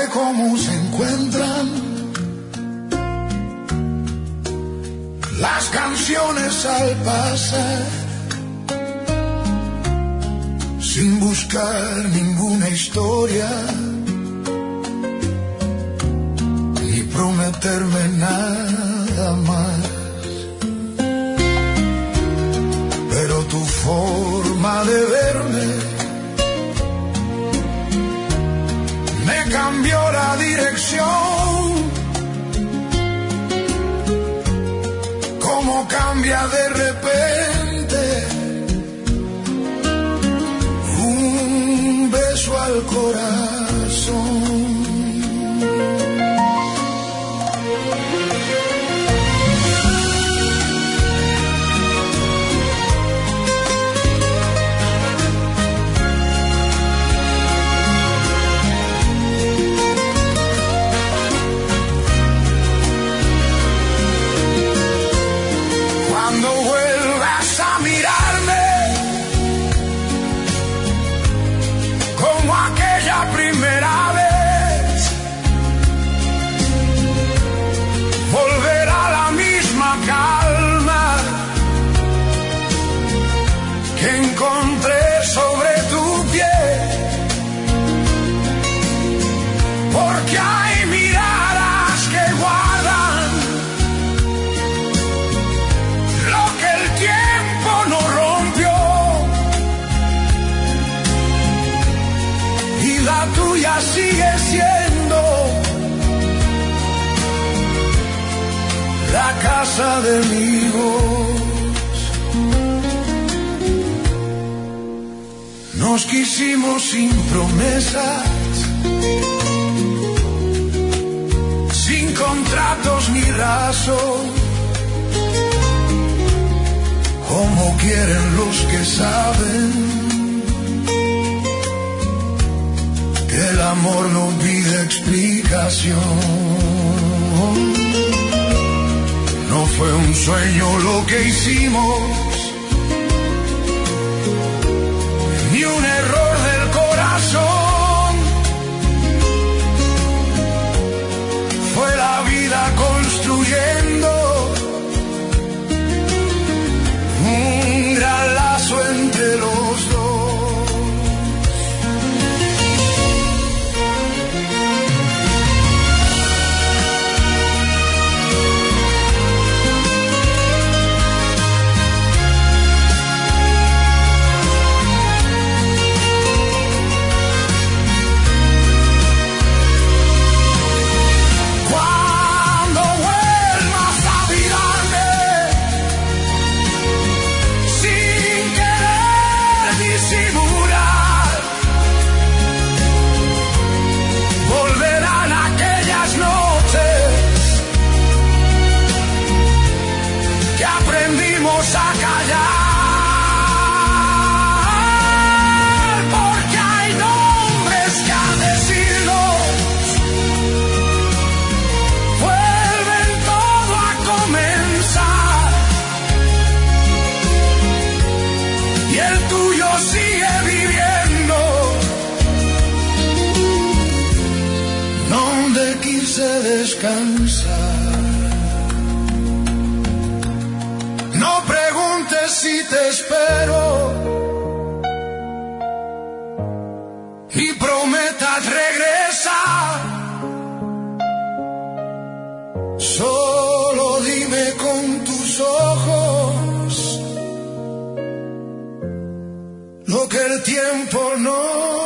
cómo se encuentran las canciones al pasar, sin buscar ninguna historia ni prometerme nada más. Pero tu forma de verme me cambió la dirección, como cambia de repente un beso al corazón. Cuando vuelvas a mirarme como aquella primera vez, volverá la misma calma que encontré sobre tu piel, porque hay miradas que guardan lo que el tiempo no rompió, y la tuya sigue siendo la casa de mi voz. Nos quisimos sin promesas, sin contratos ni razón, como quieren los que saben que el amor no pide explicación. No fue un sueño lo que hicimos, ni un error del corazón. Fue la vida construyendo un gran lazo entre los dos. Cuando vuelvas a mirarme sin querer disimular, volverán aquellas noches que aprendimos a callar, porque hay nombres que al decirlos vuelven todo a comenzar, y el tuyo sigue viviendo donde quise descansar. No preguntes si te espero y prometas regresar. Solo dime con tus ojos lo que el tiempo no